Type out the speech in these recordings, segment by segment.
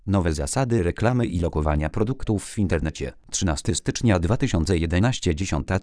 Nowe zasady reklamy i lokowania produktów w internecie. 13 stycznia 2011,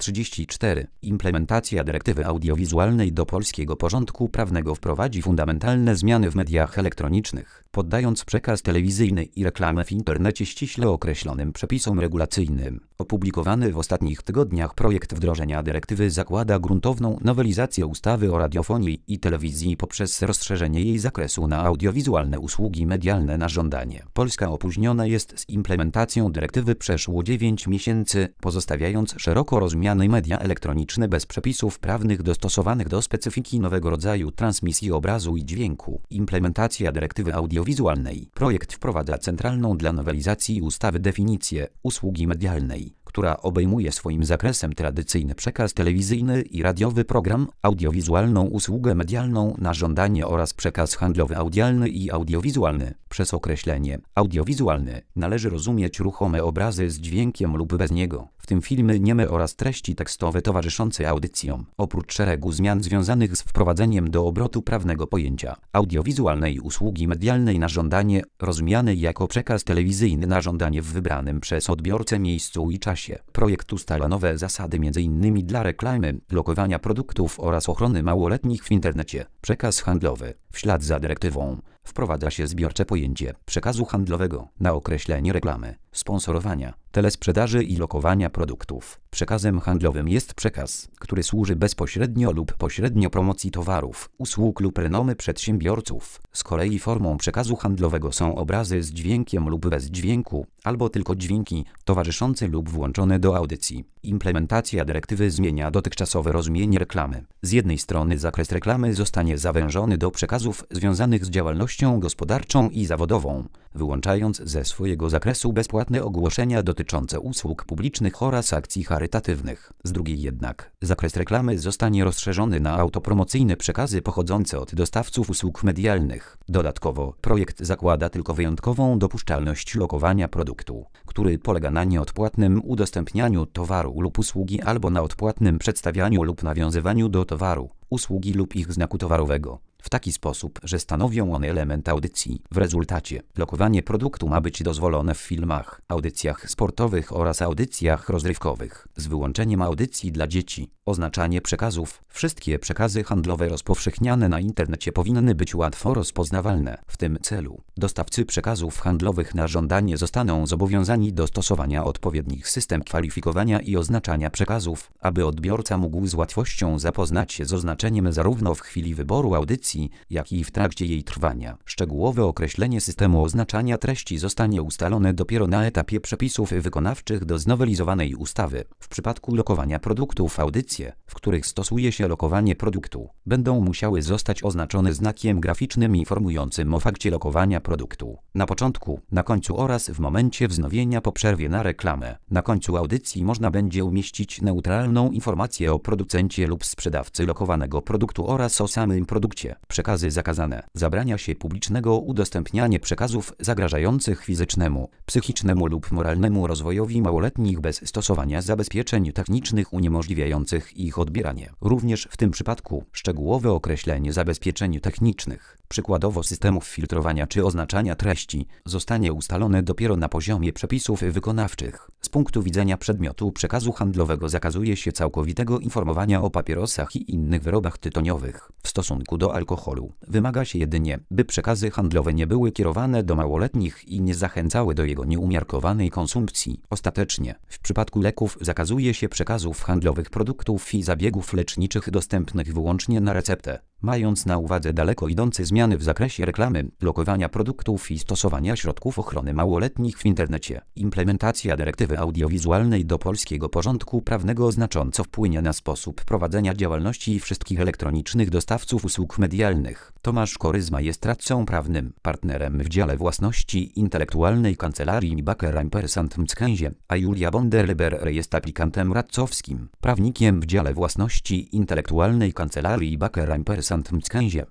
10:34. Implementacja dyrektywy audiowizualnej do polskiego porządku prawnego wprowadzi fundamentalne zmiany w mediach elektronicznych, poddając przekaz telewizyjny i reklamę w internecie ściśle określonym przepisom regulacyjnym. Opublikowany w ostatnich tygodniach projekt wdrożenia dyrektywy zakłada gruntowną nowelizację ustawy o radiofonii i telewizji poprzez rozszerzenie jej zakresu na audiowizualne usługi medialne na żądanie. Polska opóźniona jest z implementacją dyrektywy przeszło 9 miesięcy, pozostawiając szeroko rozumiane media elektroniczne bez przepisów prawnych dostosowanych do specyfiki nowego rodzaju transmisji obrazu i dźwięku. Implementacja dyrektywy audiowizualnej. Projekt wprowadza centralną dla nowelizacji ustawy definicję usługi medialnej, która obejmuje swoim zakresem tradycyjny przekaz telewizyjny i radiowy program, audiowizualną usługę medialną na żądanie oraz przekaz handlowy audialny i audiowizualny. Przez określenie audiowizualny należy rozumieć ruchome obrazy z dźwiękiem lub bez niego, w tym filmy nieme oraz treści tekstowe towarzyszące audycjom. Oprócz szeregu zmian związanych z wprowadzeniem do obrotu prawnego pojęcia audiowizualnej usługi medialnej na żądanie, rozumianej jako przekaz telewizyjny na żądanie w wybranym przez odbiorcę miejscu i czasie. Projekt ustala nowe zasady m.in. dla reklamy, lokowania produktów oraz ochrony małoletnich w internecie. Przekaz handlowy. W ślad za dyrektywą wprowadza się zbiorcze pojęcie przekazu handlowego na określenie reklamy, sponsorowania, telesprzedaży i lokowania produktów. Przekazem handlowym jest przekaz, który służy bezpośrednio lub pośrednio promocji towarów, usług lub renomy przedsiębiorców. Z kolei formą przekazu handlowego są obrazy z dźwiękiem lub bez dźwięku, albo tylko dźwięki towarzyszące lub włączone do audycji. Implementacja dyrektywy zmienia dotychczasowe rozumienie reklamy. Z jednej strony zakres reklamy zostanie zawężony do przekazów związanych z działalnością gospodarczą i zawodową, wyłączając ze swojego zakresu bezpłatne ogłoszenia dotyczące usług publicznych oraz akcji charytatywnych. Z drugiej jednak, zakres reklamy zostanie rozszerzony na autopromocyjne przekazy pochodzące od dostawców usług medialnych. Dodatkowo, projekt zakłada tylko wyjątkową dopuszczalność lokowania produktu, który polega na nieodpłatnym udostępnianiu towaru lub usługi albo na odpłatnym przedstawianiu lub nawiązywaniu do towaru, usługi lub ich znaku towarowego, w taki sposób, że stanowią one element audycji. W rezultacie, lokowanie produktu ma być dozwolone w filmach, audycjach sportowych oraz audycjach rozrywkowych, z wyłączeniem audycji dla dzieci. Oznaczanie przekazów. Wszystkie przekazy handlowe rozpowszechniane na internecie powinny być łatwo rozpoznawalne. W tym celu, dostawcy przekazów handlowych na żądanie zostaną zobowiązani do stosowania odpowiednich systemów kwalifikowania i oznaczania przekazów, aby odbiorca mógł z łatwością zapoznać się z oznaczeniem zarówno w chwili wyboru audycji, jak i w trakcie jej trwania. Szczegółowe określenie systemu oznaczania treści zostanie ustalone dopiero na etapie przepisów wykonawczych do znowelizowanej ustawy. W przypadku lokowania produktów audycje, w których stosuje się lokowanie produktu, będą musiały zostać oznaczone znakiem graficznym informującym o fakcie lokowania produktu. Na początku, na końcu oraz w momencie wznowienia po przerwie na reklamę. Na końcu audycji można będzie umieścić neutralną informację o producencie lub sprzedawcy lokowanego produktu oraz o samym produkcie. Przekazy zakazane. Zabrania się publicznego udostępniania przekazów zagrażających fizycznemu, psychicznemu lub moralnemu rozwojowi małoletnich bez stosowania zabezpieczeń technicznych uniemożliwiających ich odbieranie. Również w tym przypadku szczegółowe określenie zabezpieczeń technicznych, przykładowo systemów filtrowania czy oznaczania treści, zostanie ustalone dopiero na poziomie przepisów wykonawczych. Z punktu widzenia przedmiotu przekazu handlowego zakazuje się całkowitego informowania o papierosach i innych wyrobach tytoniowych. W stosunku do alkoholu wymaga się jedynie, by przekazy handlowe nie były kierowane do małoletnich i nie zachęcały do jego nieumiarkowanej konsumpcji. Ostatecznie, w przypadku leków zakazuje się przekazów handlowych produktów i zabiegów leczniczych dostępnych wyłącznie na receptę, mając na uwadze daleko idące zmiany w zakresie reklamy, lokowania produktów i stosowania środków ochrony małoletnich w internecie. Implementacja dyrektywy audiowizualnej do polskiego porządku prawnego znacząco wpłynie na sposób prowadzenia działalności wszystkich elektronicznych dostawców usług medialnych. Tomasz Koryzma jest radcą prawnym, partnerem w dziale własności intelektualnej kancelarii Baker & Mckenzie, a Julia Bonder-Leber jest aplikantem radcowskim, prawnikiem w dziale własności intelektualnej kancelarii Baker & Mckenzie.